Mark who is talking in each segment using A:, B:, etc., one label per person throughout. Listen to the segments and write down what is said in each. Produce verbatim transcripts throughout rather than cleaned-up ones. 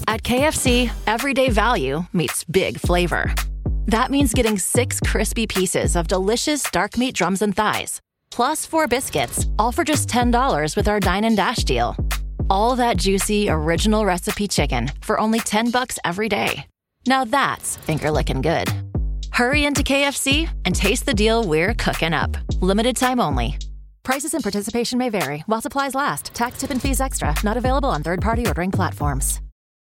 A: At K F C, everyday value meets big flavor. That means getting six crispy pieces of delicious dark meat drums and thighs, plus four biscuits, all for just ten dollars with our Dine and Dash deal. All that juicy, original recipe chicken for only ten bucks every day. Now that's finger-licking good. Hurry into K F C and taste the deal we're cooking up. Limited time only. Prices and participation may vary while supplies last. Tax, tip, and fees extra. Not available on third-party ordering platforms.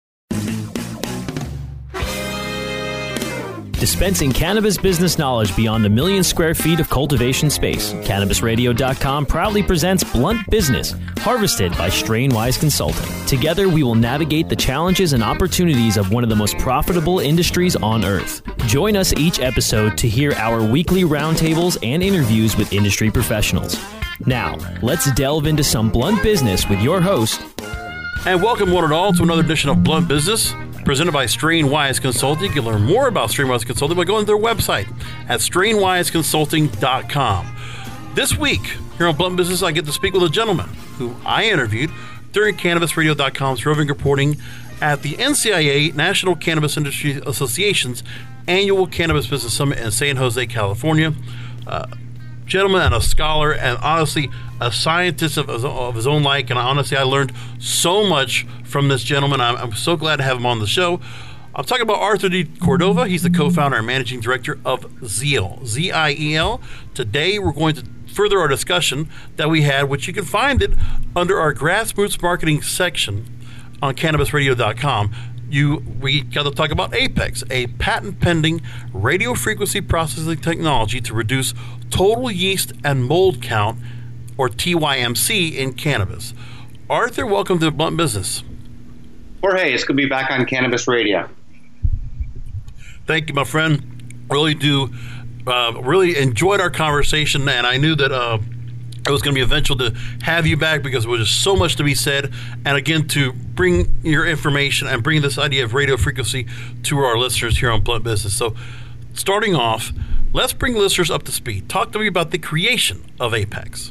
B: Dispensing cannabis business knowledge beyond a million square feet of cultivation space. Cannabis Radio dot com proudly presents Blunt Business, harvested by Strainwise Consulting. Together, we will navigate the challenges and opportunities of one of the most profitable industries on earth. Join us each episode to hear our weekly roundtables and interviews with industry professionals. Now, let's delve into some blunt business with your host.
C: And welcome one and all to another edition of Blunt Business, presented by Strainwise Consulting. You can learn more about Strainwise Consulting by going to their website at strainwise consulting dot com. This week, here on Blunt Business, I get to speak with a gentleman who I interviewed during Cannabis Radio dot com's roving reporting at the N C I A, National Cannabis Industry Association's annual Cannabis Business Summit in San Jose, California. Uh, gentleman and a scholar, and honestly a scientist of, of his own like, and honestly I learned so much from this gentleman. I'm, I'm so glad to have him on the show. I'm talking about Arthur D. Cordova. He's the co-founder and managing director of Ziel, Z I E L. Today we're going to further our discussion that we had, which you can find it under our grassroots marketing section on Cannabis Radio dot com. You, we got to talk about Apex, a patent-pending radio frequency processing technology to reduce total yeast and mold count, or T Y M C, in cannabis. Arthur, welcome to Blunt Business.
D: Jorge, it's good to be back on Cannabis Radio.
C: Thank you, my friend. Really do, uh, really enjoyed our conversation, and I knew that uh, it was going to be eventual to have you back because there was just so much to be said, and again, to bring your information and bring this idea of radio frequency to our listeners here on Blunt Business. So, starting off, let's bring listeners up to speed. Talk to me about the creation of Apex.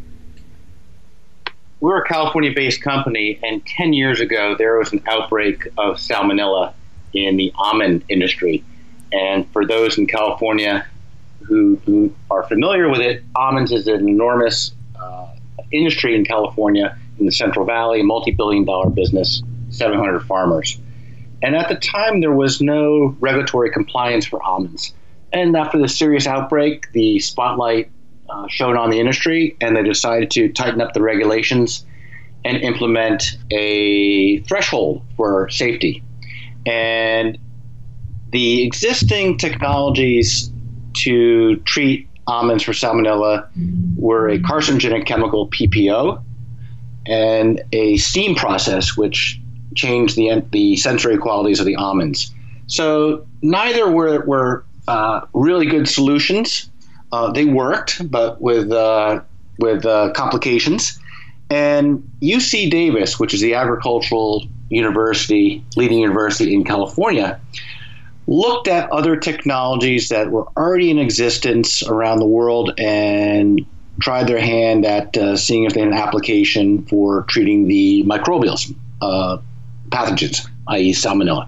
D: We're a California-based company, and ten years ago, there was an outbreak of salmonella in the almond industry. And for those in California who, who are familiar with it, almonds is an enormous uh, industry in California, in the Central Valley, a multi-billion dollar business, seven hundred farmers. And at the time, there was no regulatory compliance for almonds. And after the serious outbreak, the spotlight uh, shone on the industry, and they decided to tighten up the regulations and implement a threshold for safety. And the existing technologies to treat almonds for salmonella were a carcinogenic chemical, P P O, and a steam process, which changed the the sensory qualities of the almonds. So neither were, were uh, really good solutions. Uh, they worked, but with uh, with uh, complications. And U C Davis, which is the agricultural university, leading university in California, looked at other technologies that were already in existence around the world and tried their hand at uh, seeing if they had an application for treating the microbials, uh, pathogens, that is salmonella.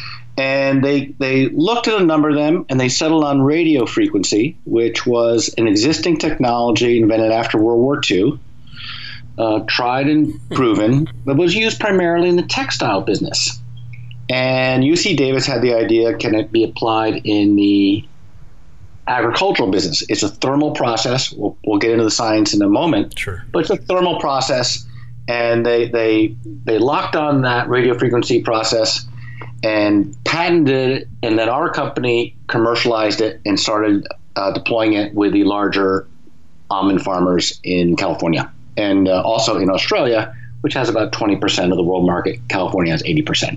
D: And they, they looked at a number of them, and they settled on radio frequency, which was an existing technology invented after World War Two, uh, tried and proven, but was used primarily in the textile business. And U C Davis had the idea, can it be applied in the agricultural business? It's a thermal process. We'll, we'll get into the science in a moment.
C: Sure. But
D: it's a thermal process, and they they they locked on that radio frequency process and patented it, and then our company commercialized it and started uh, deploying it with the larger almond farmers in California and uh, also in Australia, which has about twenty percent of the world market. California has eighty percent.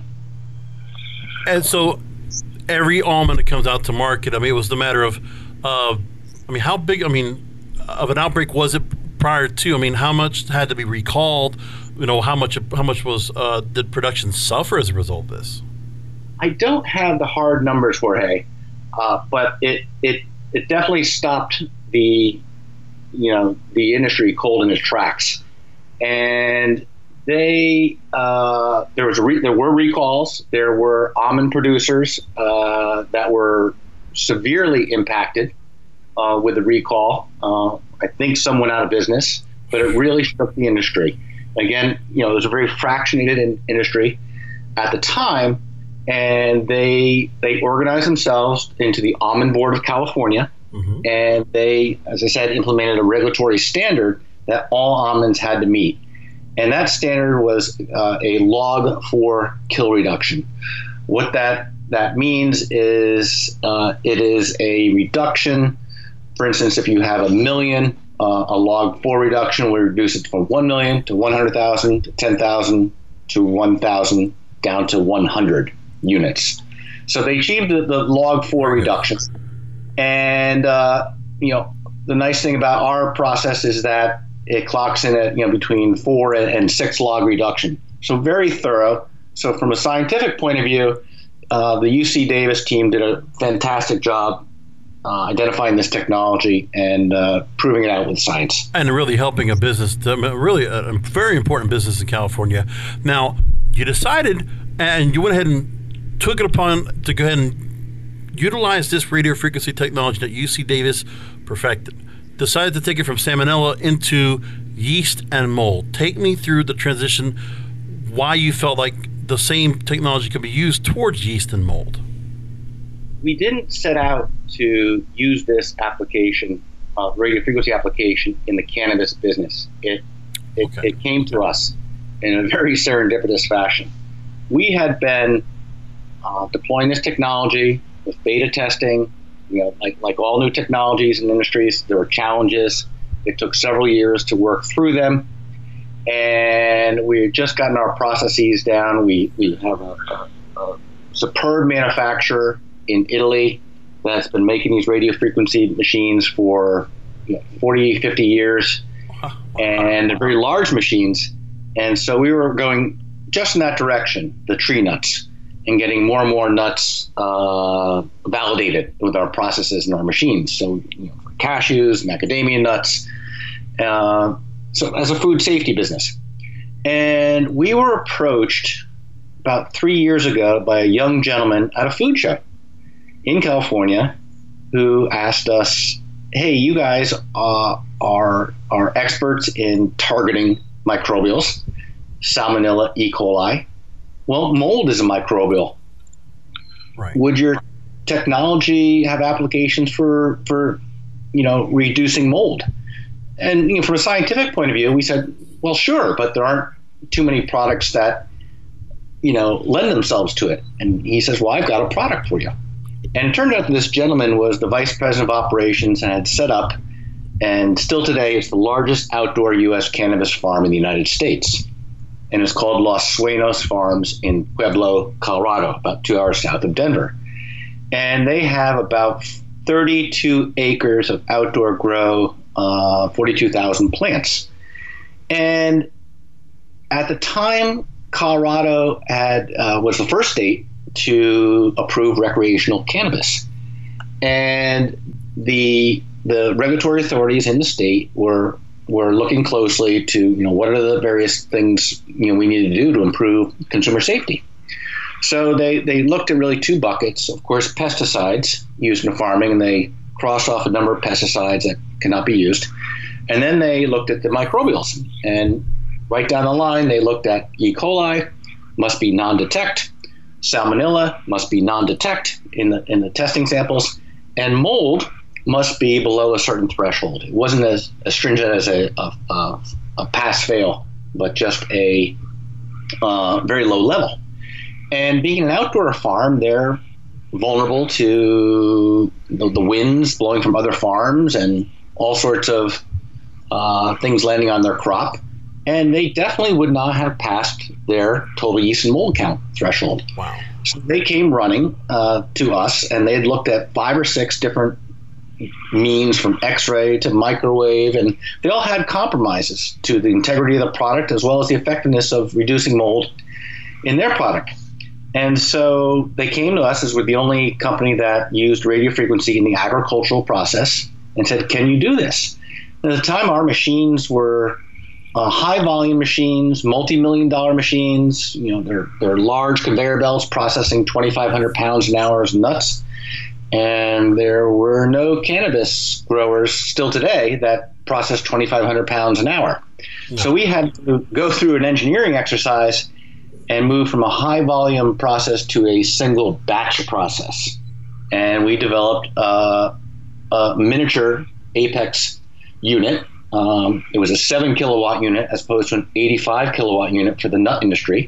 C: And so every almond that comes out to market, I mean, it was the matter of, uh, I mean, how big, I mean, of an outbreak was it prior to? I mean, how much had to be recalled? You know, how much how much was uh, did production suffer as a result of this?
D: I don't have the hard numbers, Jorge, uh, but it, it it definitely stopped the, you know, the industry cold in its tracks. And they uh, there was a re- there were recalls. There were almond producers uh, that were severely impacted uh, with the recall. Uh, I think some went out of business, but it really shook the industry. Again, you know, it was a very fractionated in- industry at the time, and they they organized themselves into the Almond Board of California, mm-hmm. and they, as I said, implemented a regulatory standard that all almonds had to meet. And that standard was uh, a log four kill reduction. What that that means is uh, it is a reduction. For instance, if you have a million, uh, a log four reduction would reduce it from one million to one hundred thousand to ten thousand to one thousand down to one hundred units. So they achieved the, the log four reduction. And uh, you know, the nice thing about our process is that it clocks in at, you know, between four and, and six log reduction. So very thorough. So from a scientific point of view, uh, the U C Davis team did a fantastic job uh, identifying this technology and uh, proving it out with science.
C: And really helping a business, really a very important business in California. Now, you decided and you went ahead and took it upon to go ahead and utilize this radio frequency technology that U C Davis perfected. Decided to take it from salmonella into yeast and mold. Take me through the transition, why you felt like the same technology could be used towards yeast and mold.
D: We didn't set out to use this application, uh, radio frequency application, in the cannabis business. It it, okay. it came to us in a very serendipitous fashion. We had been uh, deploying this technology with beta testing. You know, like like all new technologies and industries, there were challenges. It took several years to work through them, and we had just gotten our processes down. We we have a, a, a superb manufacturer in Italy that's been making these radio frequency machines for you know, forty, fifty years, and they're very large machines. And so we were going just in that direction, the tree nuts, and getting more and more nuts uh, validated with our processes and our machines. So you know, for cashews, macadamia nuts, uh, so as a food safety business. And we were approached about three years ago by a young gentleman at a food show in California who asked us, hey, you guys uh, are, are experts in targeting microbials, Salmonella, E. coli. Well, mold is a microbial. Right. Would your technology have applications for, for, you know, reducing mold? And you know, from a scientific point of view, we said, well, sure, but there aren't too many products that, you know, lend themselves to it. And he says, well, I've got a product for you. And it turned out that this gentleman was the vice president of operations and had set up, and still today, it's the largest outdoor U S cannabis farm in the United States. And it's called Los Sueños Farms in Pueblo, Colorado, about two hours south of Denver. And they have about thirty-two acres of outdoor grow, uh, forty-two thousand plants. And at the time, Colorado had uh, was the first state to approve recreational cannabis. And the the regulatory authorities in the state were We're looking closely to, you know, what are the various things, you know, we need to do to improve consumer safety. So they, they looked at really two buckets. Of course, pesticides used in farming, and they crossed off a number of pesticides that cannot be used. And then they looked at the microbials. And right down the line, they looked at E. coli, must be non-detect. Salmonella must be non-detect in the in the testing samples. And mold must be below a certain threshold. It wasn't as, as stringent as a, a, a, a pass-fail, but just a uh, very low level. And being an outdoor farm, they're vulnerable to the, the winds blowing from other farms and all sorts of uh, things landing on their crop. And they definitely would not have passed their total yeast and mold count threshold.
C: Wow.
D: So they came running uh, to us, and they had looked at five or six different means, from X-ray to microwave, and they all had compromises to the integrity of the product as well as the effectiveness of reducing mold in their product. And so they came to us, as we're the only company that used radio frequency in the agricultural process, and said, can you do this? And at the time, our machines were uh, high volume machines, multi-million dollar machines. You know, they're they're large conveyor belts processing twenty-five hundred pounds an hour of nuts. And there were no cannabis growers still today that process twenty-five hundred pounds an hour. No. So we had to go through an engineering exercise and move from a high volume process to a single batch process. And we developed uh, a miniature Apex unit. Um, it was a seven kilowatt unit as opposed to an eighty-five kilowatt unit for the nut industry.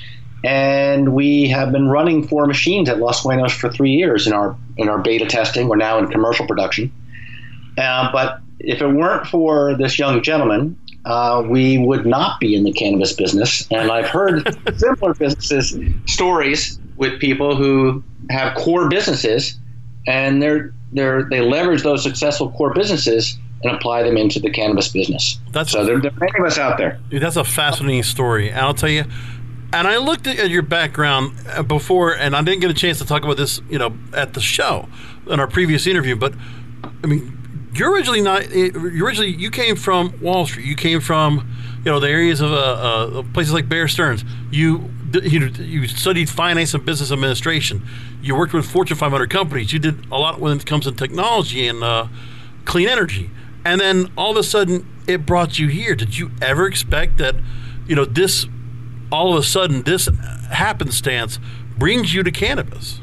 D: And we have been running four machines at Los Sueños for three years in our in our beta testing. We're now in commercial production. Uh, but if it weren't for this young gentleman, uh, we would not be in the cannabis business. And I've heard similar businesses stories with people who have core businesses, and they're they're they leverage those successful core businesses and apply them into the cannabis business. That's so there, there are many of us out there.
C: Dude, that's a fascinating story. And I'll tell you. And I looked at your background before, and I didn't get a chance to talk about this, you know, at the show in our previous interview. But I mean, you're originally not. You originally you came from Wall Street. You came from, you know, the areas of uh, uh, places like Bear Stearns. You, you you studied finance and business administration. You worked with Fortune five hundred companies. You did a lot when it comes to technology and uh, clean energy. And then all of a sudden, it brought you here. Did you ever expect that, you know, this? All of a sudden, this happenstance brings you to cannabis?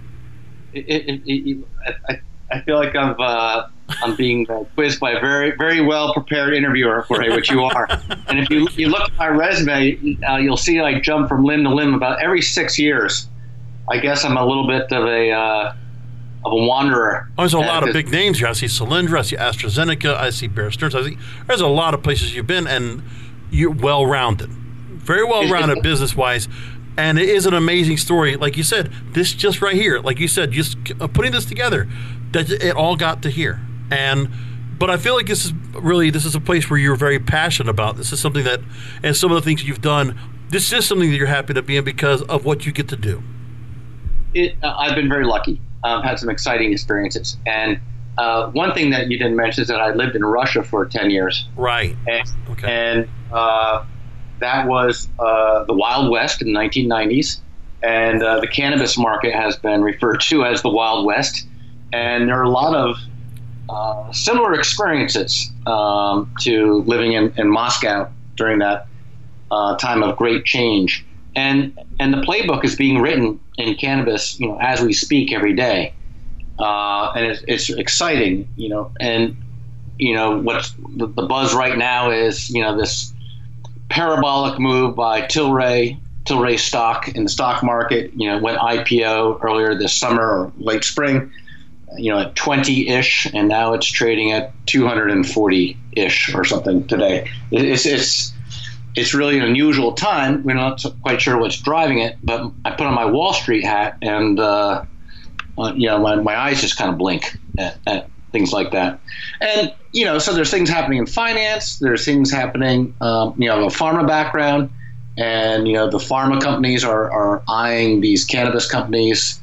D: It, it, it, I, I feel like I'm uh, I'm being quizzed by a very very well prepared interviewer, Jorge, which you are. And if you you look at my resume, uh, you'll see I jump from limb to limb about every six years. I guess I'm a little bit of a uh, of a wanderer.
C: Oh, there's a lot of big names here. I see Solyndra, I see AstraZeneca, I see Bear Stearns. I see there's a lot of places you've been, and you're well rounded. Very well-rounded business-wise, and it is an amazing story. Like you said, this just right here, like you said, just putting this together, that it all got to here. And but I feel like this is really this is a place where you're very passionate about. This is something that, and some of the things you've done, this is something that you're happy to be in because of what you get to do.
D: It, uh, I've been very lucky. I've had some exciting experiences, and uh, one thing that you didn't mention is that I lived in Russia for ten years.
C: Right.
D: And,
C: okay.
D: And uh, that was uh, the Wild West in the nineteen nineties, and uh, the cannabis market has been referred to as the Wild West. And there are a lot of uh, similar experiences um, to living in, in Moscow during that uh, time of great change. And and the playbook is being written in cannabis, you know, as we speak every day, uh, and it's, it's exciting, you know. And you know what's the, the buzz right now is, you know, this parabolic move by Tilray, Tilray stock in the stock market. You know, went I P O earlier this summer or late spring, you know, at twenty-ish, and now it's trading at two hundred forty-ish or something today. It's it's it's really an unusual time. We're not quite sure what's driving it, but I put on my Wall Street hat, and uh, uh, you know, my, my eyes just kind of blink at, at things like that. And you know, so there's things happening in finance. There's things happening, um, you know, a pharma background, and you know, the pharma companies are, are eyeing these cannabis companies,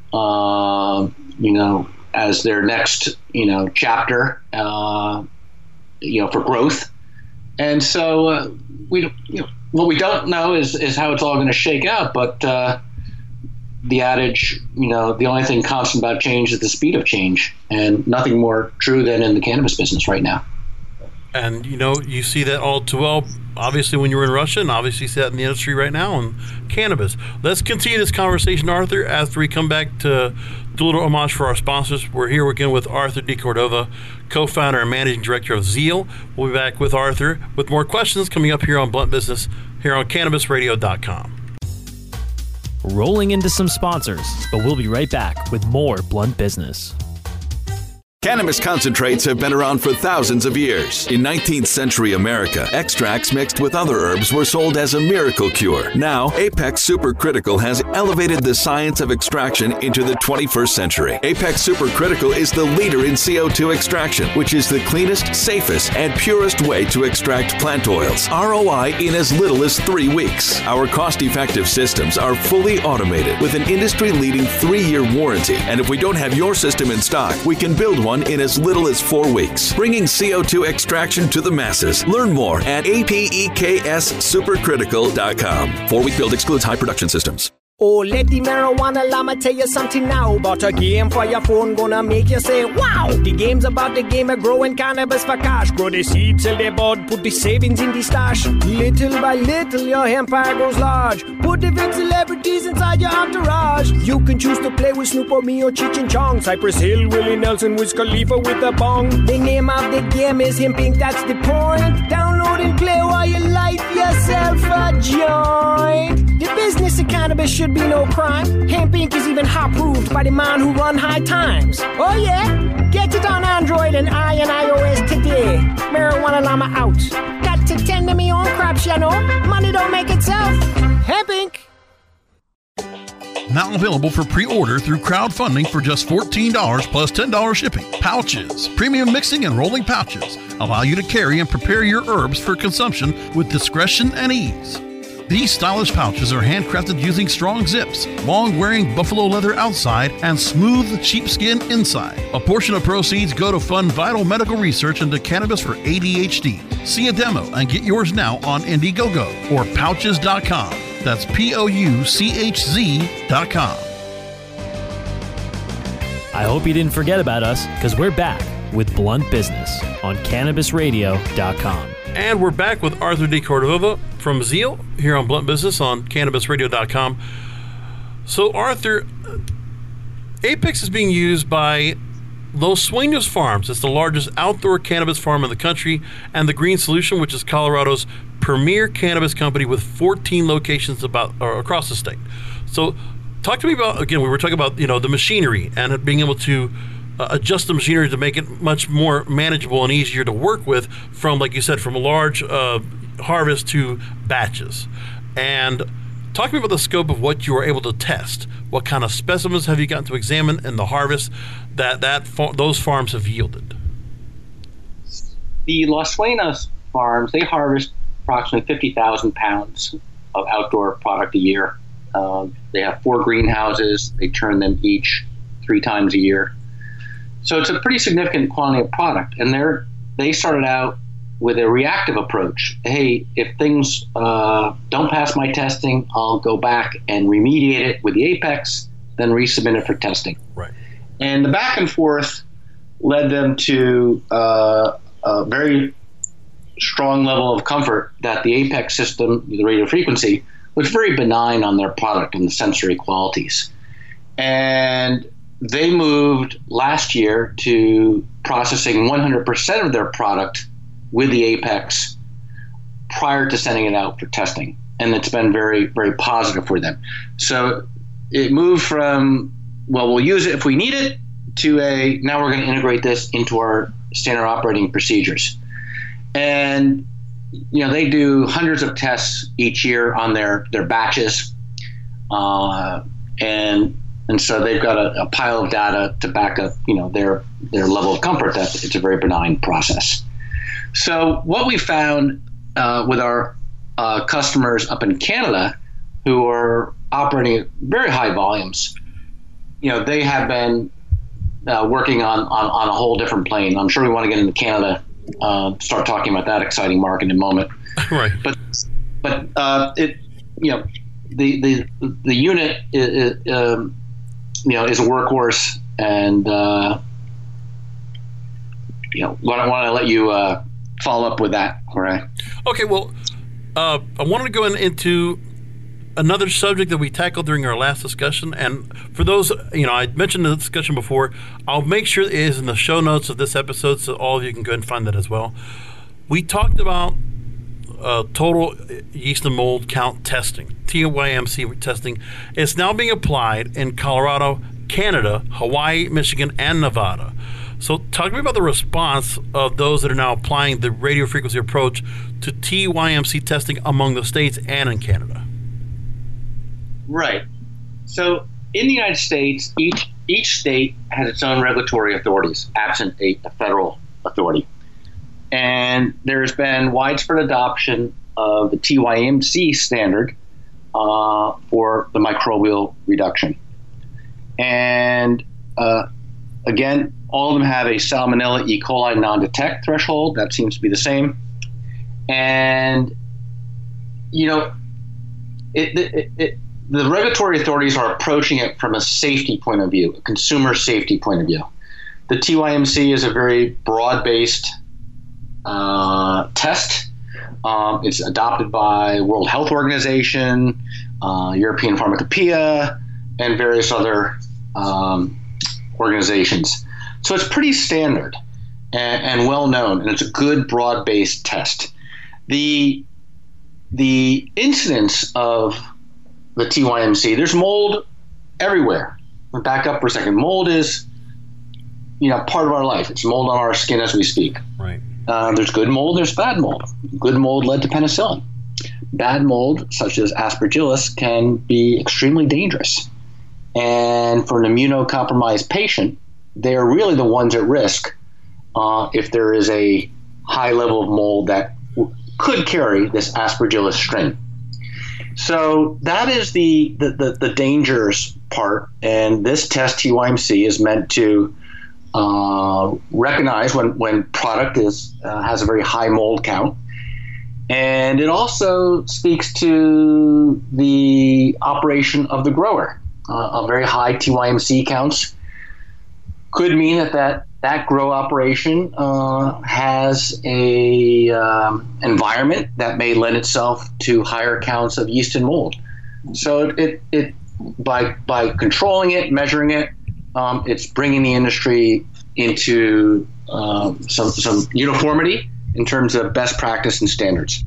D: uh, you know, as their next, you know, chapter, uh, you know, for growth. And so uh, we, you know, what we don't know is is how it's all going to shake out. But uh, the adage, you know, the only thing constant about change is the speed of change, and nothing more true than in the cannabis business right now.
C: And, you know, you see that all too well, obviously, when you were in Russia, and obviously see that in the industry right now in cannabis. Let's continue this conversation, Arthur, after we come back to do a little homage for our sponsors. We're here again with Arthur DeCordova, co-founder and managing director of Zeal. We'll be back with Arthur with more questions coming up here on Blunt Business, here on Cannabis Radio dot com.
B: Rolling into some sponsors, but we'll be right back with more Blunt Business.
E: Cannabis concentrates have been around for thousands of years. In nineteenth century America, extracts mixed with other herbs were sold as a miracle cure. Now, Apex Supercritical has elevated the science of extraction into the twenty-first century. Apex Supercritical is the leader in C O two extraction, which is the cleanest, safest, and purest way to extract plant oils. R O I in as little as three weeks. Our cost-effective systems are fully automated with an industry-leading three-year warranty. And if we don't have your system in stock, we can build one one in as little as four weeks, bringing C O two extraction to the masses. Learn more at A P E K S supercritical dot com. Four-week build excludes high production systems.
F: Oh, let the marijuana llama tell you something now about a game for your phone gonna make you say, wow! The game's about the game of growing cannabis for cash. Grow the seed, sell the bud, put the savings in the stash. Little by little, your empire grows large. Put the big celebrities inside your entourage. You can choose to play with Snoop or me or Cheech and Chong, Cypress Hill, Willie Nelson, Wiz Khalifa with a bong. The name of the game is Hemp Inc, that's the point. Download and play while you light yourself a joint. The business of cannabis should be no crime. Hemp Inc is even hot-proofed by the man who run High Times. Oh yeah? Get it on Android and I and iOS today. Marijuana Llama out. Got to tend to me own crops, you know. Money don't make itself. Hemp Inc.
C: Now available for pre-order through crowdfunding for just fourteen dollars plus ten dollars shipping. Pouches, premium mixing and rolling pouches, allow you to carry and prepare your herbs for consumption with discretion and ease. These stylish pouches are handcrafted using strong zips, long-wearing buffalo leather outside, and smooth sheepskin inside. A portion of proceeds go to fund vital medical research into cannabis for A D H D. See a demo and get yours now on Indiegogo or pouches dot com. That's P O U C H Z dot com.
B: I hope you didn't forget about us, because we're back with Blunt Business on Cannabis Radio dot com.
C: And we're back with Arthur D. Cordova from Zeal here on Blunt Business on Cannabis Radio dot com. So, Arthur, Apex is being used by Los Sueños Farms. It's the largest outdoor cannabis farm in the country, and the Green Solution, which is Colorado's premier cannabis company with fourteen locations about or across the state. So, talk to me about, again, we were talking about, you know, the machinery and being able to Uh, adjust the machinery to make it much more manageable and easier to work with from, like you said, from a large uh, harvest to batches. And talk to me about the scope of what you were able to test. What kind of specimens have you gotten to examine in the harvest that, that fa- those farms have yielded?
D: The Los Sueños farms, they harvest approximately fifty thousand pounds of outdoor product a year. Uh, they have four greenhouses. They turn them each three times a year. So it's a pretty significant quantity of product, and they're they started out with a reactive approach. Hey, if things uh, don't pass my testing, I'll go back and remediate it with the Apex, then resubmit it for testing.
C: Right.
D: And the back and forth led them to uh, a very strong level of comfort that the Apex system, the radio frequency, was very benign on their product and the sensory qualities. And they moved last year to processing one hundred percent of their product with the Apex prior to sending it out for testing. And it's been very, very positive for them. So it moved from, well, we'll use it if we need it, to a, now we're going to integrate this into our standard operating procedures. And, you know, they do hundreds of tests each year on their, their batches. Uh, and And so they've got a, a pile of data to back up, you know, their their level of comfort that it's a very benign process. So what we found uh, with our uh, customers up in Canada who are operating at very high volumes, you know, they have been uh, working on, on, on a whole different plane. I'm sure we want to get into Canada, uh, start talking about that exciting market in a moment.
C: Right.
D: But but uh, it, you know, the the the unit is, um, you know, is a workhorse, and uh, you know, I want to let you uh, follow up with that. All right.
C: Okay. Well, uh, I wanted to go in, into another subject that we tackled during our last discussion, and for those, you know, I mentioned the discussion before. I'll make sure it is in the show notes of this episode, so all of you can go and find that as well. We talked about uh, total yeast and mold count testing, T Y M C testing. It's now being applied in Colorado, Canada, Hawaii, Michigan, and Nevada. So talk to me about the response of those that are now applying the radio frequency approach to T Y M C testing among the states and in Canada.
D: Right. So in the United States, each each state has its own regulatory authorities, absent a, a federal authority. And there's been widespread adoption of the T Y M C standard uh, for the microbial reduction. And uh, again, all of them have a Salmonella E. coli non-detect threshold. That seems to be the same. And, you know, it, it, it, the regulatory authorities are approaching it from a safety point of view, a consumer safety point of view. The T Y M C is a very broad-based uh, test. Um, it's adopted by World Health Organization, uh, European Pharmacopoeia, and various other um, organizations. So it's pretty standard and, and well known, and it's a good broad-based test. The the incidence of the T Y M C, there's mold everywhere. Back up for a second. Mold is, you know, part of our life. It's mold on our skin as we speak.
C: Right.
D: Uh, there's good mold, there's bad mold. Good mold led to penicillin. Bad mold, such as Aspergillus, can be extremely dangerous. And for an immunocompromised patient, they're really the ones at risk uh, if there is a high level of mold that w- could carry this Aspergillus strain. So that is the, the, the, the dangerous part. And this test, T Y M C, is meant to uh, recognize when, when product is uh, has a very high mold count. And it also speaks to the operation of the grower. Uh, a very high T Y M C counts could mean that that, that grow operation uh, has a um, environment that may lend itself to higher counts of yeast and mold. So it, it, it by by controlling it, measuring it, um, it's bringing the industry into uh, some some uniformity in terms of best practice and standards.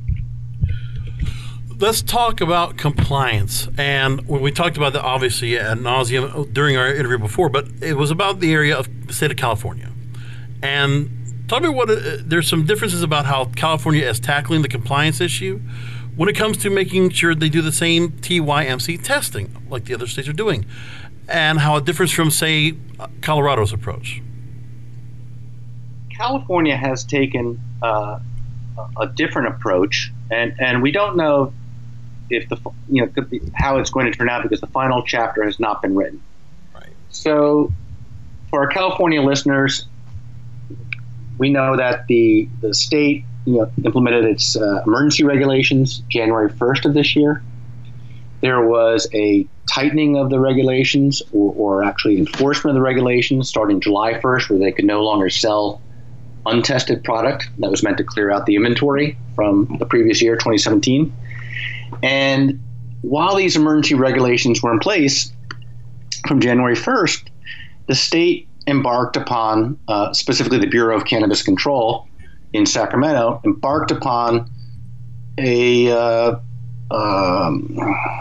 C: Let's talk about compliance. And when we talked about that, obviously, ad nauseum during our interview before, but it was about the area of the state of California. And tell me what, uh, there's some differences about how California is tackling the compliance issue when it comes to making sure they do the same T Y M C testing like the other states are doing, and how it differs from, say, Colorado's approach.
D: California has taken uh, a different approach, and, and we don't know if the you know how it's going to turn out because the final chapter has not been written.
C: Right.
D: So, for our California listeners, we know that the the state you know implemented its uh, emergency regulations January first of this year. There was a tightening of the regulations, or, or actually enforcement of the regulations, starting July first, where they could no longer sell untested product that was meant to clear out the inventory from the previous year, twenty seventeen. And while these emergency regulations were in place from January first, the state embarked upon, uh, specifically the Bureau of Cannabis Control in Sacramento, embarked upon a uh, um,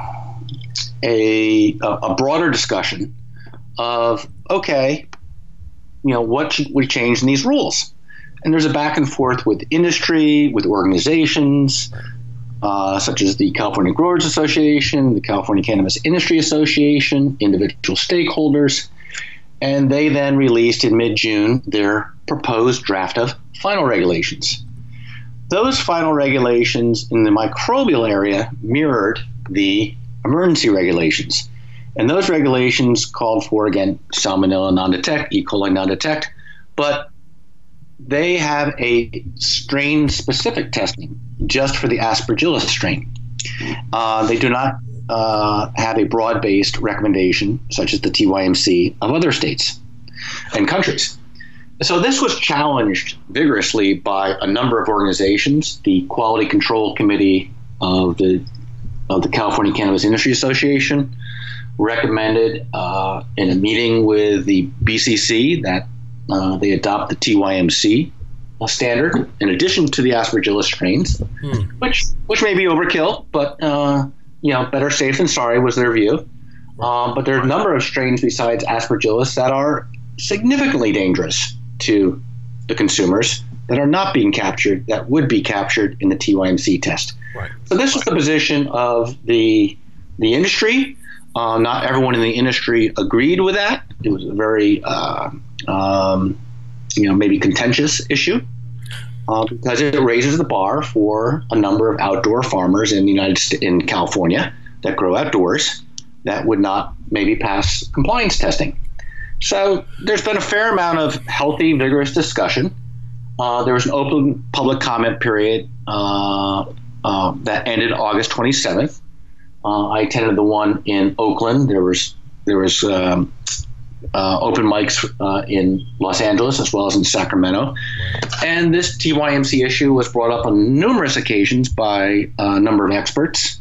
D: a, a broader discussion of, okay, you know, what should we change in these rules? And there's a back and forth with industry, with organizations, uh, such as the California Growers Association, the California Cannabis Industry Association, individual stakeholders. And they then released in mid-June their proposed draft of final regulations. Those final regulations in the microbial area mirrored the emergency regulations. And those regulations called for, again, Salmonella non-detect, E. coli non-detect, but they have a strain-specific testing just for the Aspergillus strain. Uh, they do not uh, have a broad-based recommendation, such as the T Y M C, of other states and countries. So this was challenged vigorously by a number of organizations. The Quality Control Committee of the of the California Cannabis Industry Association recommended uh, in a meeting with the B C C that uh, they adopt the T Y M C standard in addition to the Aspergillus strains, hmm. which which may be overkill, but uh, you know, better safe than sorry was their view. Um, but there are a number of strains besides Aspergillus that are significantly dangerous to the consumers that are not being captured, that would be captured in the T Y M C test.
C: Right.
D: So this was the position of the the industry. Uh, not everyone in the industry agreed with that. It was a very, uh, um, you know, maybe contentious issue uh, because it raises the bar for a number of outdoor farmers in the United States, in California, that grow outdoors that would not maybe pass compliance testing. So there's been a fair amount of healthy, vigorous discussion. Uh, there was an open public comment period uh, uh, that ended August twenty-seventh. Uh, I attended the one in Oakland. There was there was um, uh, open mics uh, in Los Angeles as well as in Sacramento. And this T Y M C issue was brought up on numerous occasions by a number of experts.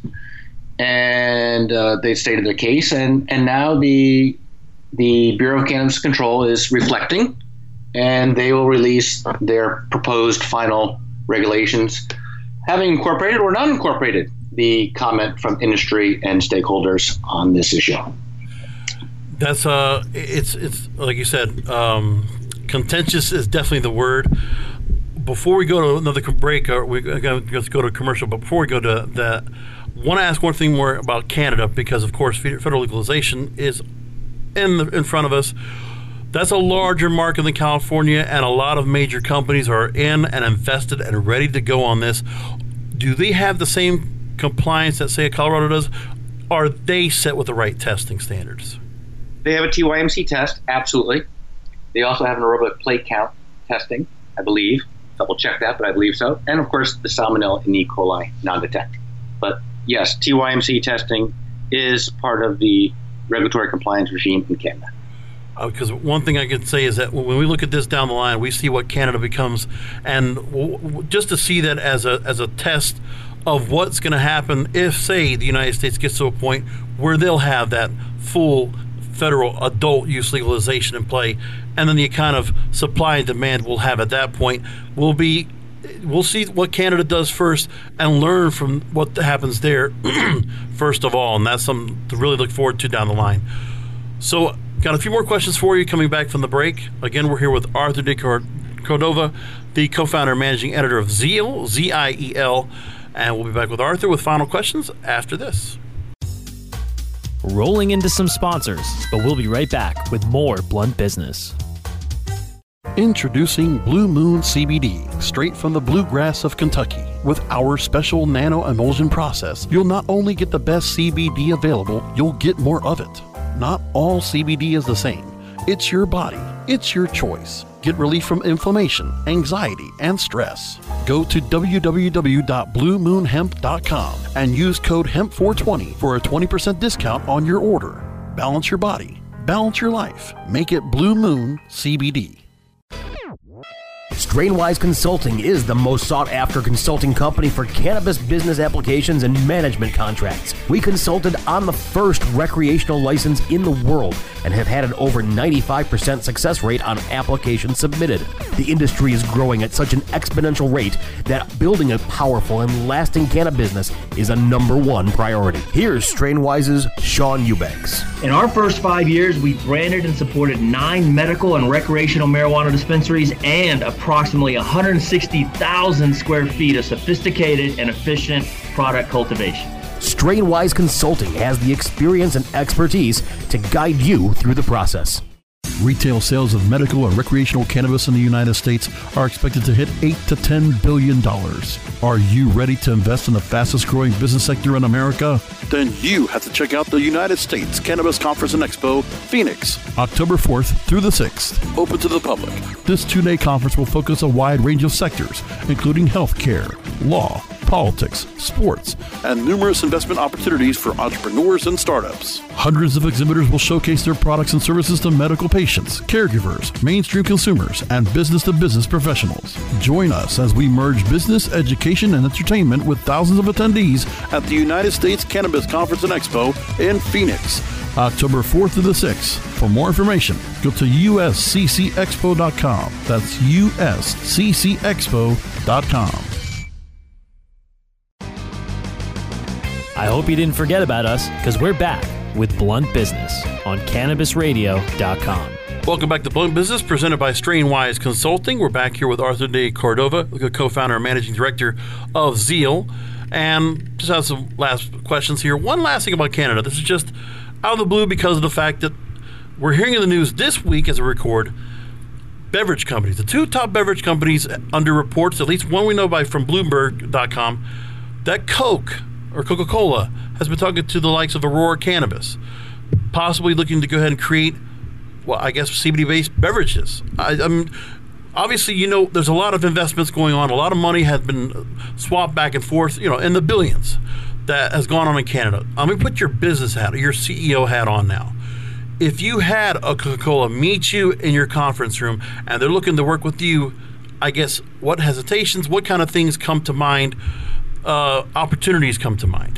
D: And uh, they stated their case. And, and now the the Bureau of Cannabis Control is reflecting, and they will release their proposed final regulations, having incorporated or not incorporated the comment from industry and stakeholders on this issue.
C: That's uh, it's it's like you said, um, contentious is definitely the word. Before we go to another break, or we got to go to commercial. But before we go to that, I want to ask one thing more about Canada, because of course federal legalization is in the, in front of us. That's a larger market than California, and a lot of major companies are in and invested and ready to go on this. Do they have the same compliance that, say, Colorado does? Are they set with the right testing standards?
D: They have a T Y M C test, absolutely. They also have an aerobic plate count testing, I believe. Double check that, but I believe so. And of course, the Salmonella and E. coli non-detect. But yes, T Y M C testing is part of the regulatory compliance regime in Canada.
C: Because uh, one thing I can say is that when we look at this down the line, we see what Canada becomes, and w- w- just to see that as a as a test of what's going to happen if, say, the United States gets to a point where they'll have that full federal adult use legalization in play, and then the kind of supply and demand we'll have at that point will be, we'll see what Canada does first and learn from what happens there first of all, and that's something to really look forward to down the line. So, got a few more questions for you coming back from the break. Again, we're here with Arthur de Cordova, the co-founder and managing editor of Ziel, Z I E L, and we'll be back with Arthur with final questions after this.
B: Rolling into some sponsors, but we'll be right back with more Blunt Business.
G: Introducing Blue Moon C B D, straight from the bluegrass of Kentucky. With our special nano emulsion process, you'll not only get the best C B D available, you'll get more of it. Not all C B D is the same. It's your body. It's your choice. Get relief from inflammation, anxiety, and stress. Go to w w w dot blue moon hemp dot com and use code hemp four twenty for a twenty percent discount on your order. Balance your body. Balance your life. Make it Blue Moon C B D.
H: Strainwise Consulting is the most sought-after consulting company for cannabis business applications and management contracts. We consulted on the first recreational license in the world and have had an over ninety-five percent success rate on applications submitted. The industry is growing at such an exponential rate that building a powerful and lasting cannabis business is a number one priority. Here's Strainwise's Sean Eubanks.
I: In our first five years, we branded and supported nine medical and recreational marijuana dispensaries and approximately one hundred sixty thousand square feet of sophisticated and efficient product cultivation.
H: Strainwise Consulting has the experience and expertise to guide you through the process.
G: Retail sales of medical and recreational cannabis in the United States are expected to hit eight to ten billion dollars. Are you ready to invest in the fastest growing business sector in America? Then you have to check out the United States Cannabis Conference and Expo, Phoenix, October fourth through the sixth, open to the public. This two-day conference will focus a wide range of sectors, including healthcare, law, politics, sports, and numerous investment opportunities for entrepreneurs and startups. Hundreds of exhibitors will showcase their products and services to medical patients, caregivers, mainstream consumers, and business-to-business professionals. Join us as we merge business, education, and entertainment with thousands of attendees at the United States Cannabis Conference and Expo in Phoenix, October fourth to the sixth. For more information, go to u s c c expo dot com. That's u s c c expo dot com.
B: I hope you didn't forget about us, because we're back with Blunt Business on cannabis radio dot com.
C: Welcome back to Blunt Business, presented by Strainwise Consulting. We're back here with Arthur de Cordova, the co-founder and managing director of Ziel. And just have some last questions here. One last thing about Canada. This is just out of the blue because of the fact that we're hearing in the news this week as a record, beverage companies, the two top beverage companies under reports, at least one we know by from Bloomberg dot com, that Coke or Coca-Cola has been talking to the likes of Aurora Cannabis, possibly looking to go ahead and create well, I guess C B D-based beverages. I, I'm obviously, you know, there's a lot of investments going on. A lot of money has been swapped back and forth, you know, in the billions that has gone on in Canada. I'm going to put your business hat, your C E O hat on now. If you had a Coca-Cola meet you in your conference room and they're looking to work with you, I guess what hesitations, what kind of things come to mind, uh, opportunities come to mind?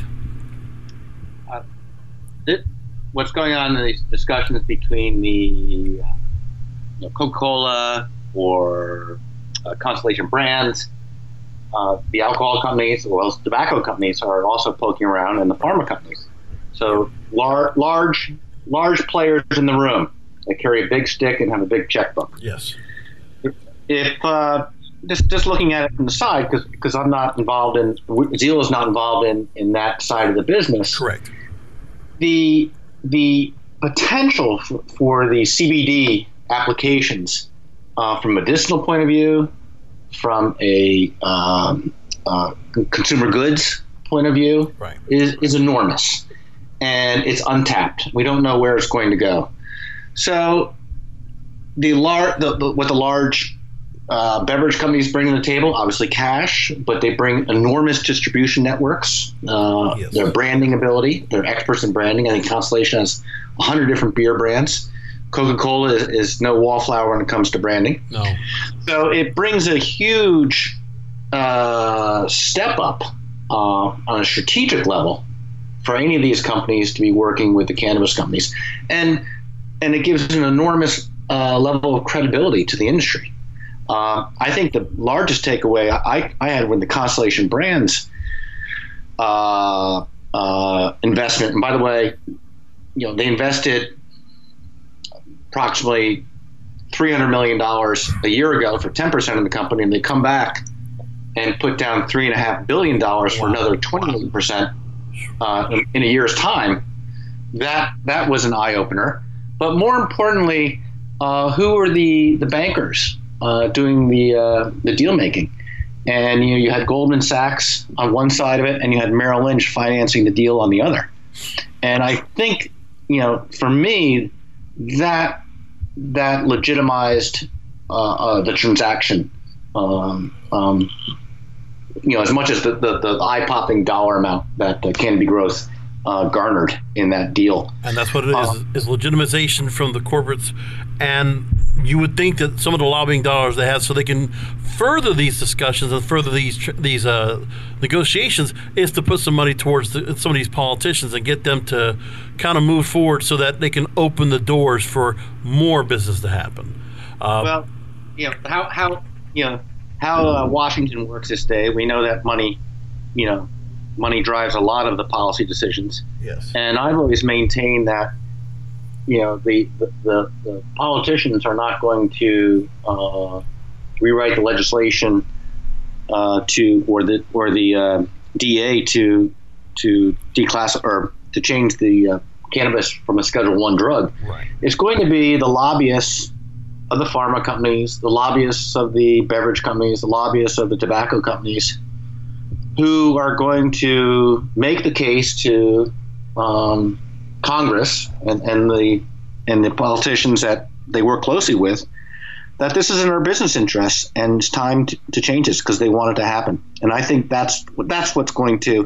D: Uh, it, what's going on in these discussions between the you know, Coca-Cola or uh, Constellation Brands, uh, the alcohol companies, as well as tobacco companies are also poking around, and the pharma companies. So lar- large, large players in the room that carry a big stick and have a big checkbook.
C: Yes.
D: If uh, just just looking at it from the side, because because I'm not involved in Zeal is not involved in, in that side of the business.
C: Correct.
D: The the potential for, for the C B D applications uh, from a medicinal point of view, from a um, uh, consumer goods point of view,
C: right.
D: is is enormous, and it's untapped. We don't know where it's going to go. So the lar- the, the, what the large Uh, beverage companies bring to the table, obviously cash, but they bring enormous distribution networks, uh,
C: yes.
D: their branding ability. They're experts in branding. I think Constellation has one hundred different beer brands. Coca-Cola is, is no wallflower when it comes to branding.
C: No.
D: So it brings a huge uh, step up uh, on a strategic level for any of these companies to be working with the cannabis companies. And, and it gives an enormous uh, level of credibility to the industry. Uh, I think the largest takeaway I, I had with the Constellation Brands uh, uh, investment, and by the way, you know, they invested approximately three hundred million dollars a year ago for ten percent of the company, and they come back and put down three point five billion dollars for another twenty percent uh, in, in a year's time. That that was an eye-opener. But more importantly, uh, who are the, the bankers Uh, doing the uh, the deal making? And you know, you had Goldman Sachs on one side of it, and you had Merrill Lynch financing the deal on the other. And I think, you know, for me, that that legitimized uh, uh, the transaction. Um, um, you know, as much as the, the, the eye-popping dollar amount that uh, Canopy Growth uh, garnered in that deal.
C: And that's what it is,
D: uh,
C: is legitimization from the corporates. And you would think that some of the lobbying dollars they have so they can further these discussions and further these these uh, negotiations is to put some money towards the, some of these politicians and get them to kind of move forward so that they can open the doors for more business to happen. Uh,
D: well, you know, how, how, you know, how uh, Washington works this day, we know that money, you know, money drives a lot of the policy decisions.
C: Yes.
D: And I've always maintained that, you know, the, the, the, the politicians are not going to uh, rewrite the legislation uh, to, or the or the uh, D A to to declass or to change the uh, cannabis from a Schedule One drug.
C: Right.
D: It's going to be the lobbyists of the pharma companies, the lobbyists of the beverage companies, the lobbyists of the tobacco companies, who are going to make the case to um, Congress and, and the and the politicians that they work closely with that this is in our business interests and it's time to, to change this because they want it to happen. And I think that's that's what's going to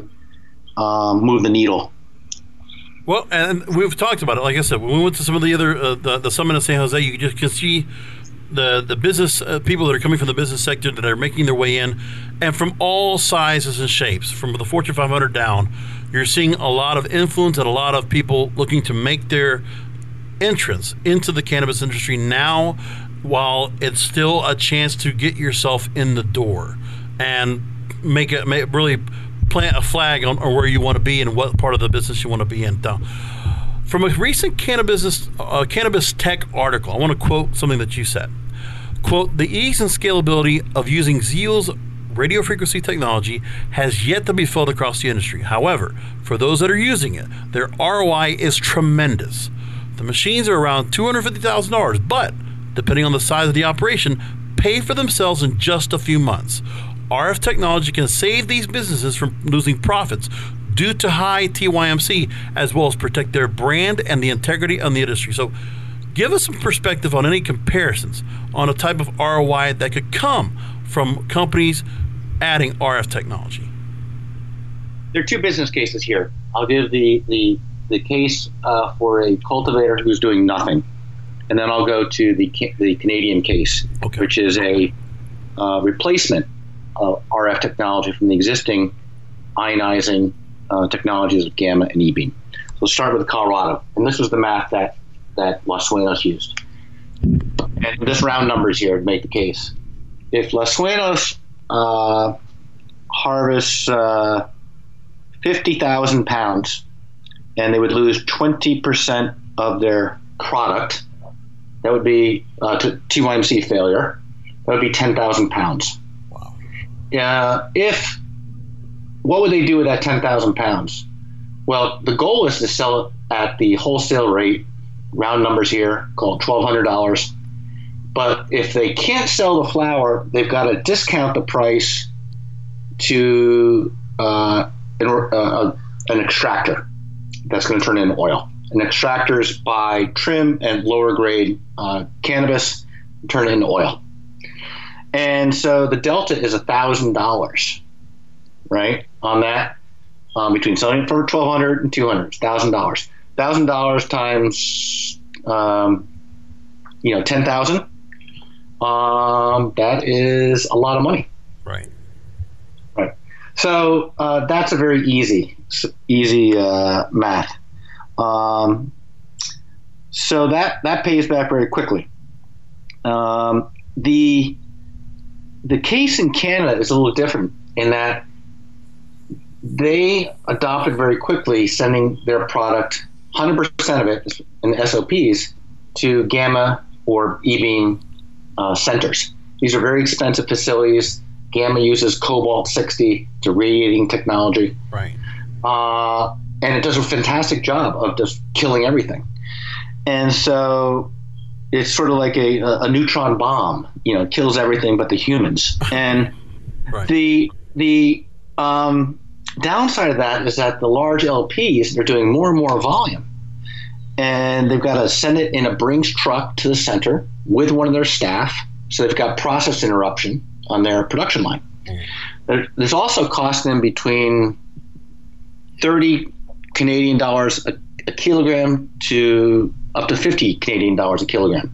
D: um, move the needle.
C: Well, and we've talked about it. Like I said, when we went to some of the other uh, the, the summit in San Jose, you just can see the the business uh, people that are coming from the business sector that are making their way in, and from all sizes and shapes, from the Fortune five hundred down. You're seeing a lot of influence and a lot of people looking to make their entrance into the cannabis industry now, while it's still a chance to get yourself in the door and make it make, really plant a flag on, on where you want to be and what part of the business you want to be in. From a recent cannabis uh, cannabis tech article, I want to quote something that you said. Quote, "The ease and scalability of using Zeal's radio frequency technology has yet to be felt across the industry. However, for those that are using it, their R O I is tremendous. The machines are around two hundred fifty thousand dollars, but depending on the size of the operation, pay for themselves in just a few months. R F technology can save these businesses from losing profits due to high T Y M C, as well as protect their brand and the integrity of the industry." So Give us some perspective on any comparisons on a type of R O I that could come from companies adding R F technology.
D: There are two business cases here. I'll give the the, the case uh, for a cultivator who's doing nothing, and then I'll go to the the Canadian case, okay. which is a uh, replacement of R F technology from the existing ionizing uh, technologies of gamma and E-beam. So we'll start with Colorado, and this was the math that that Los Sueños used. And this round numbers here to make the case. If Los Sueños uh, harvests uh, fifty thousand pounds and they would lose twenty percent of their product, that would be uh, to T Y M C failure, that would be ten thousand pounds. Wow. Uh, if, what would they do with that ten thousand pounds? Well, the goal is to sell it at the wholesale rate, round numbers here, called twelve hundred dollars. But if they can't sell the flour, they've got to discount the price to uh, an, uh, an extractor that's going to turn into oil. And extractors buy trim and lower grade uh, cannabis and turn it into oil. And so the delta is one thousand dollars, right, on that, um, between selling it for twelve hundred dollars and two hundred dollars, one thousand dollars. one thousand dollars times, um, you know, ten thousand dollars. Um, that is a lot of money.
C: Right.
D: Right. So uh, that's a very easy, easy uh, math. Um, so that that pays back very quickly. Um, the the case in Canada is a little different in that they adopted very quickly sending their product, one hundred percent of it in S O Ps, to gamma or E-beam Uh, centers. These are very expensive facilities. Gamma uses cobalt sixty to radiating technology.
C: Right.
D: Uh, and it does a fantastic job of just killing everything. And so it's sort of like a, a neutron bomb, you know, kills everything but the humans. And right. the the um, downside of that is that the large L Ps, they're doing more and more volume. And they've got to send it in a Brinks truck to the center with one of their staff. So they've got process interruption on their production line. Mm. There's also costing them between thirty Canadian dollars a, a kilogram to up to fifty Canadian dollars a kilogram.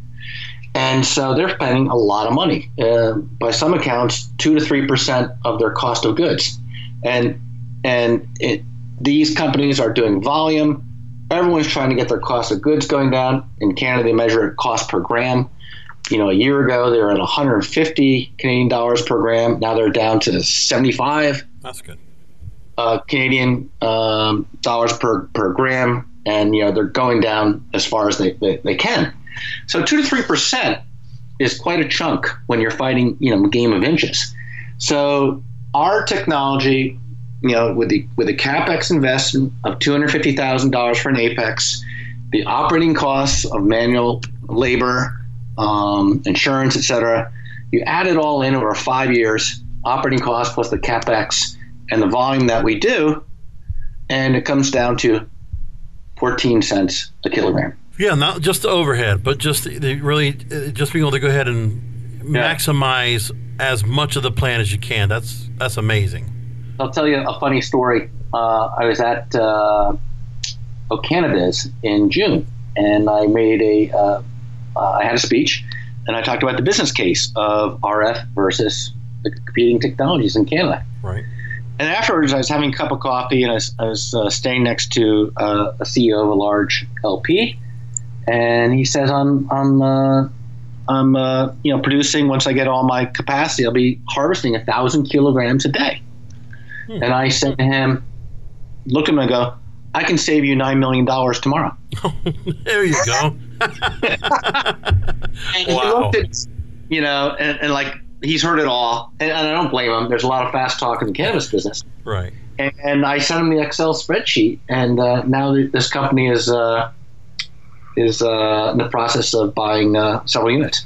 D: And so they're spending a lot of money. Uh, by some accounts, two to three percent of their cost of goods. And, and it, these companies are doing volume. Everyone's trying to get their cost of goods going down. In Canada, they measure it cost per gram. You know, a year ago, they were at one hundred fifty Canadian dollars per gram. Now they're down to seventy-five.
C: That's good.
D: Uh, Canadian um, dollars per, per gram. And, you know, they're going down as far as they, they, they can. So two to three percent is quite a chunk when you're fighting, you know, a game of inches. So our technology, you know, with the with the CapEx investment of two hundred fifty thousand dollars for an Apex, the operating costs of manual labor, um, insurance, et cetera, you add it all in over five years, operating costs plus the CapEx and the volume that we do, and it comes down to fourteen cents a kilogram.
C: Yeah, not just the overhead, but just the, the really just being able to go ahead and yeah. maximize as much of the plant as you can. That's that's amazing.
D: I'll tell you a funny story. Uh, I was at uh, O'Cannabis in June, and I made a, uh, uh, I had a speech, and I talked about the business case of R F versus the competing technologies in Canada.
C: Right.
D: And afterwards, I was having a cup of coffee, and I was, I was uh, staying next to uh, a C E O of a large L P, and he says, "I'm, I'm, uh, I'm, uh, you know, producing. Once I get all my capacity, I'll be harvesting a thousand kilograms a day." Hmm. And I said to him, look at him and go, I can save you nine million dollars tomorrow.
C: There you go.
D: And
C: wow.
D: he looked at, you know, and, and like he's heard it all. And, and I don't blame him. There's a lot of fast talk in the cannabis business.
C: Right.
D: And, and I sent him the Excel spreadsheet. And uh, now this company is uh, is uh, in the process of buying uh, several units.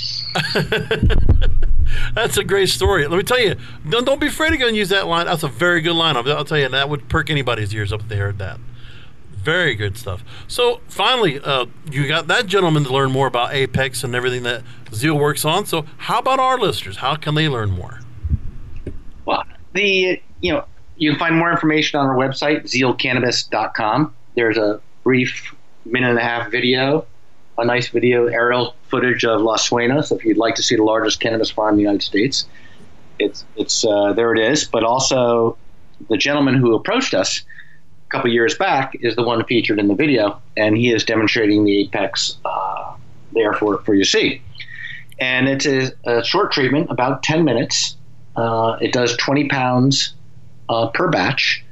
C: That's a great story. Let me tell you, don't, don't be afraid to go and use that line. That's a very good line. I'll, I'll tell you, that would perk anybody's ears up if they heard that. Very good stuff. So finally, uh, you got that gentleman to learn more about Apex and everything that Zeal works on. So how about our listeners? How can they learn more?
D: Well, the you know you can find more information on our website, zeal cannabis dot com. There's a brief minute and a half video, a nice video aerial footage of Las Suenas. If you'd like to see the largest cannabis farm in the United States, it's it's uh, there it is. But also, the gentleman who approached us a couple years back is the one featured in the video, and he is demonstrating the Apex uh, there for for you to see. And it's a, a short treatment, about ten minutes. Uh, it does twenty pounds uh, per batch,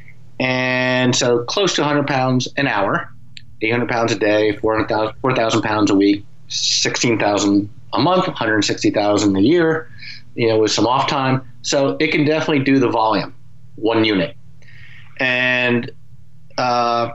D: and so close to one hundred pounds an hour, eight hundred pounds a day, four thousand pounds a week, sixteen thousand a month, one hundred sixty thousand a year, you know, with some off time. So it can definitely do the volume, one unit. And uh,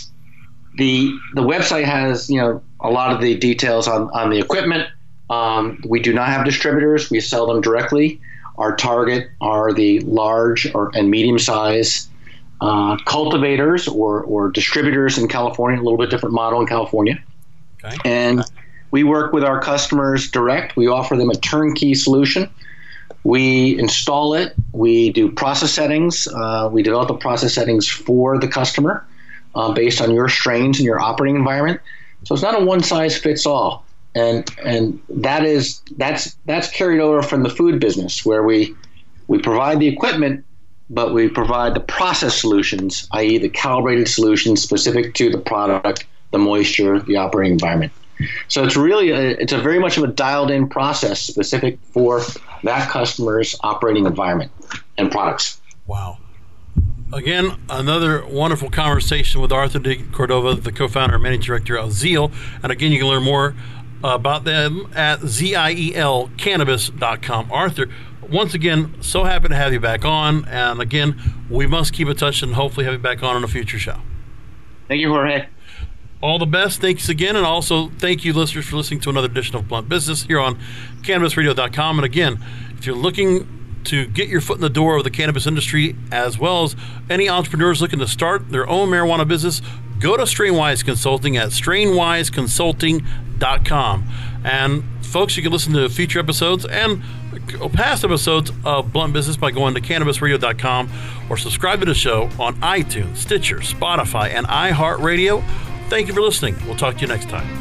D: the the website has, you know, a lot of the details on, on the equipment. Um, we do not have distributors. We sell them directly. Our target are the large or and medium size uh, cultivators or, or distributors in California, a little bit different model in California.
C: Okay.
D: And we work with our customers direct. We offer them a turnkey solution. We install it. We do process settings. Uh, we develop the process settings for the customer uh, based on your strains and your operating environment. So it's not a one size fits all. And and that is that's that's carried over from the food business, where we we provide the equipment, but we provide the process solutions, that is the calibrated solutions specific to the product, the moisture, the operating environment. So it's really a, it's a very much of a dialed in process specific for that customer's operating environment and products.
C: Wow. Again, another wonderful conversation with Arthur de Cordova, the co-founder and managing director of Zeal. And again, you can learn more about them at zeal cannabis dot com. Arthur, once again, so happy to have you back on. And again, we must keep in touch and hopefully have you back on in a future show.
D: Thank you, Jorge.
C: All the best. Thanks again. And also thank you, listeners, for listening to another edition of Blunt Business here on cannabis radio dot com. And again, if you're looking to get your foot in the door of the cannabis industry, as well as any entrepreneurs looking to start their own marijuana business, go to Strainwise Consulting at strainwise consulting dot com. And folks, you can listen to future episodes and past episodes of Blunt Business by going to cannabis radio dot com or subscribe to the show on iTunes, Stitcher, Spotify, and iHeartRadio. Thank you for listening. We'll talk to you next time.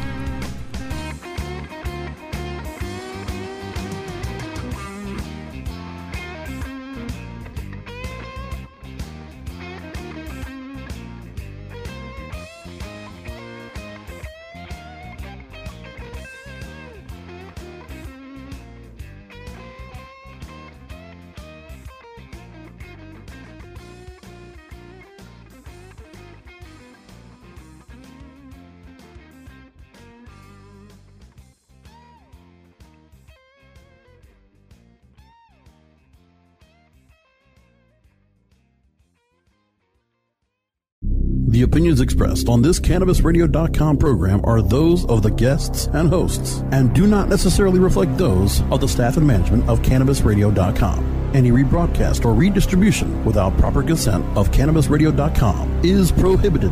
G: The opinions expressed on this cannabis radio dot com program are those of the guests and hosts and do not necessarily reflect those of the staff and management of cannabis radio dot com. Any rebroadcast or redistribution without proper consent of cannabis radio dot com is prohibited.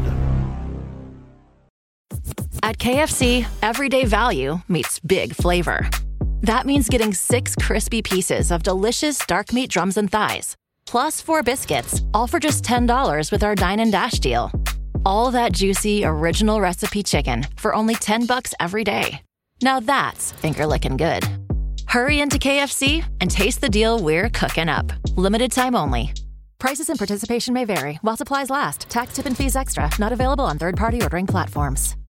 A: At K F C, everyday value meets big flavor. That means getting six crispy pieces of delicious dark meat drums and thighs, plus four biscuits, all for just ten dollars with our Dine and Dash deal. All that juicy, original recipe chicken for only ten bucks every day. Now that's finger-licking good. Hurry into K F C and taste the deal we're cooking up. Limited time only. Prices and participation may vary while supplies last. Tax, tip, and fees extra. Not available on third-party ordering platforms.